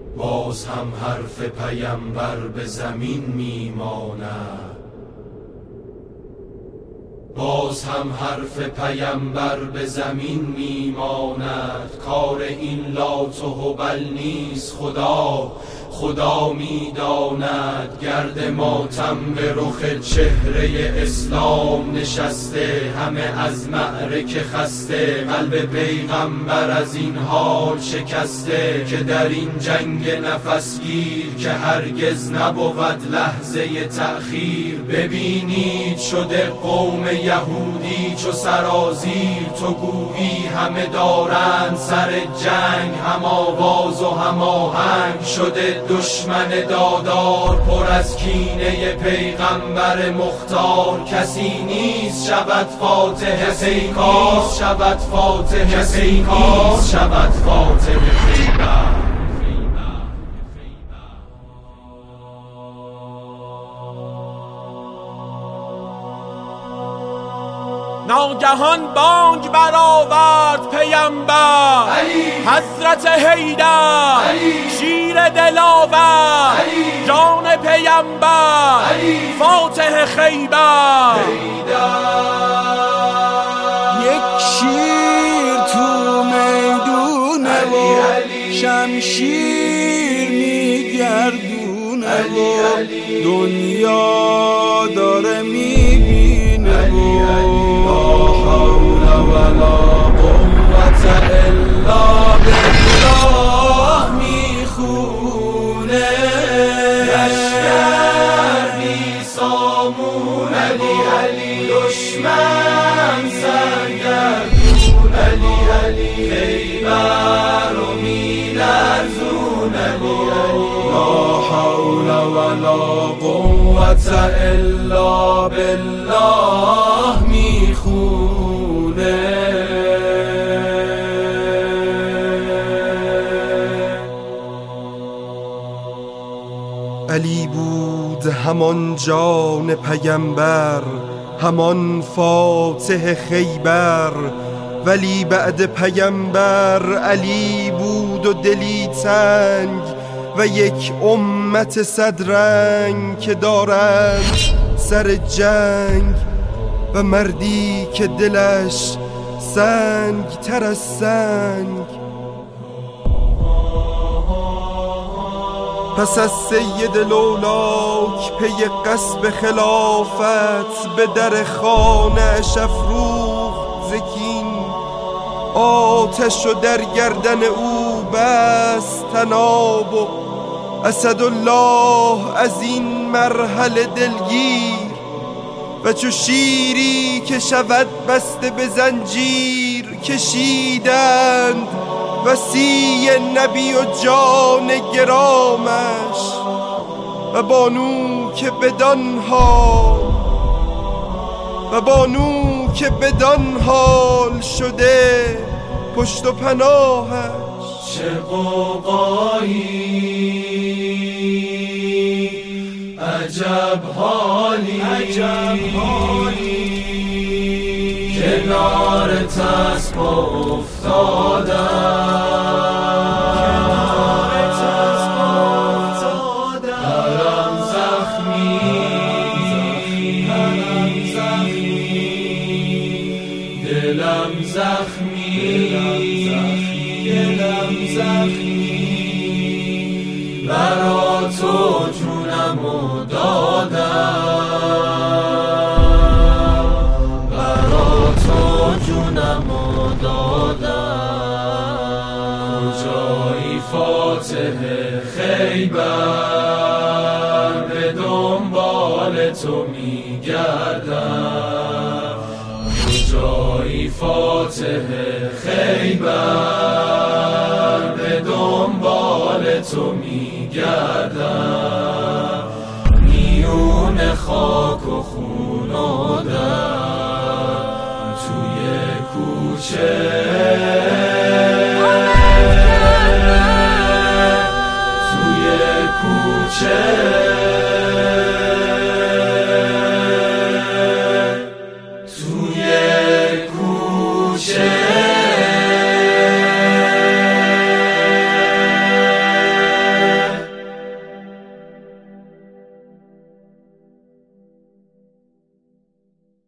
باز هم حرف پیمبر به زمین میماند، باز هم حرف پیمبر به زمین میماند. کار این لات و هبل نیست، خدا میداند. گرد ماتم به رخ چهره اسلام نشسته، همه از معرکه خسته. قلب پیغمبر از این حال شکسته، که در این جنگ نفسگیر که هرگز نبود لحظه تأخیر. ببینید شده قوم یهودی چو سرازیر، تو گویی همه دارند سر جنگ، هم آواز و هم آهنگ. شده دشمن دادار پر از کینه پیغمبر مختار. کسی نیست شود فاتح خیبر، شود فاتح خیبر، شود فاتح خیبر. ناگهان بانگ برآورد پیمبر، حضرت حیدر شیر دلاور، جان پیمبر فاتح خیبر. یک شیر تو میدونه و شمشیر میگردونه و دنیا داره میبینه و ولا قوة الا بالله میخونه. لشکر بی سامون علی دشمن سرگردون علی خیبر رو میلرزون لا حول ولا قوة الا بالله میخونه. علی بود همان جان پیمبر، همان فاتح خیبر. ولی بعد پیمبر علی بود و دلی تنگ، و یک امت صدرنگ که دارند سر جنگ. و مردی که دلش سنگ تر از سنگ. پس از سید لولاک پی قصب خلافت، به در خانه‌اش افروخت زکین. آتش و در گردن او بست طناب و اسدالله از این مرحله دلگیر. و چو شیری که شود بسته به زنجیر، کشیدند وصی نبی و جان گرامش. و بانو که بدان حال شده پشت و پناهش. چه قوقایی عجب حالی کنار تسب افتادم، هرم زخمی دلم زخمی برا تو جونمو دادم، برا تو جونمو دادم. کجایی فاتح خیبر، به دنبال تو میگردم. کجایی فاتح خیبر، به دنبال تو میگردم. میون خاک و خون و دم توی کوچه